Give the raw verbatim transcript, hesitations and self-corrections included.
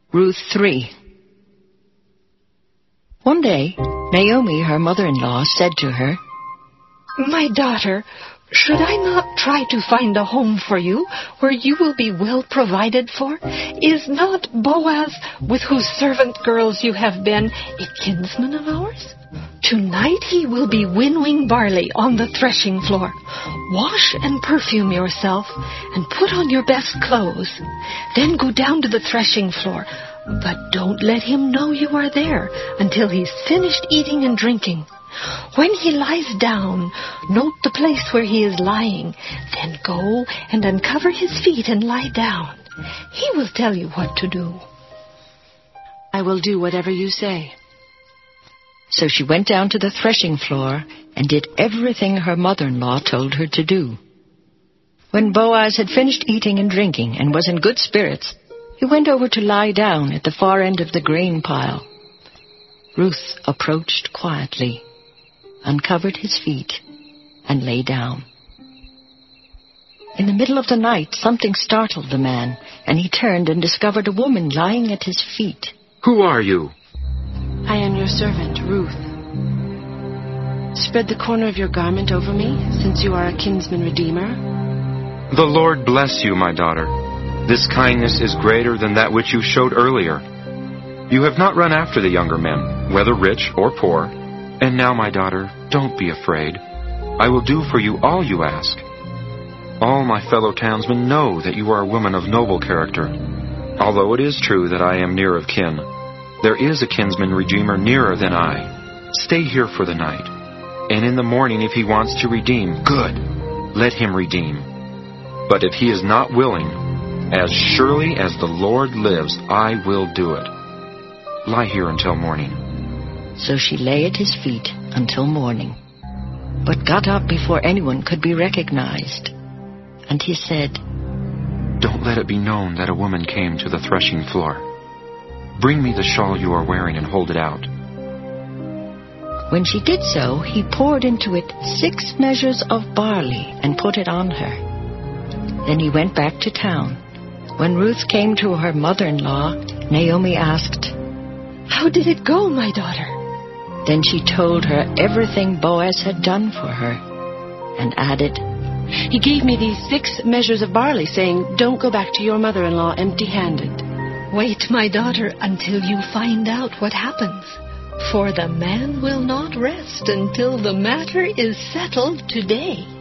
Ruth three. One day, Naomi, her mother-in-law, said to her, "My daughter, should I not try to find a home for you where you will be well provided for? Is not Boaz, with whose servant girls you have been, a kinsman of ours? Tonight he will be winnowing barley on the threshing floor. Wash and perfume yourself and put on your best clothes. Then go down to the threshing floor. But don't let him know you are there until he's finished eating and drinking. When he lies down, note the place where he is lying. Then go and uncover his feet and lie down. He will tell you what to do." "I will do whatever you say." So she went down to the threshing floor and did everything her mother-in-law told her to do. When Boaz had finished eating and drinking and was in good spirits, he went over to lie down at the far end of the grain pile. Ruth approached quietly, uncovered his feet, and lay down. In the middle of the night, something startled the man, and he turned and discovered a woman lying at his feet. "Who are you?" "I am your servant, Ruth. Spread the corner of your garment over me, since you are a kinsman redeemer." "The Lord bless you, my daughter. This kindness is greater than that which you showed earlier. You have not run after the younger men, whether rich or poor. And now, my daughter, don't be afraid. I will do for you all you ask. All my fellow townsmen know that you are a woman of noble character. Although it is true that I am near of kin, there is a kinsman redeemer nearer than I. Stay here for the night. And in the morning, if he wants to redeem, good, let him redeem. But if he is not willing, as surely as the Lord lives, I will do it. Lie here until morning." So she lay at his feet until morning, but got up before anyone could be recognized. And he said, "Don't let it be known that a woman came to the threshing floor. Bring me the shawl you are wearing and hold it out." When she did so, he poured into it six measures of barley and put it on her. Then he went back to town. When Ruth came to her mother-in-law, Naomi asked, "How did it go, my daughter?" Then she told her everything Boaz had done for her, and added, "He gave me these six measures of barley, saying, 'Don't go back to your mother-in-law empty-handed.'" "Wait, my daughter, until you find out what happens. For the man will not rest until the matter is settled today."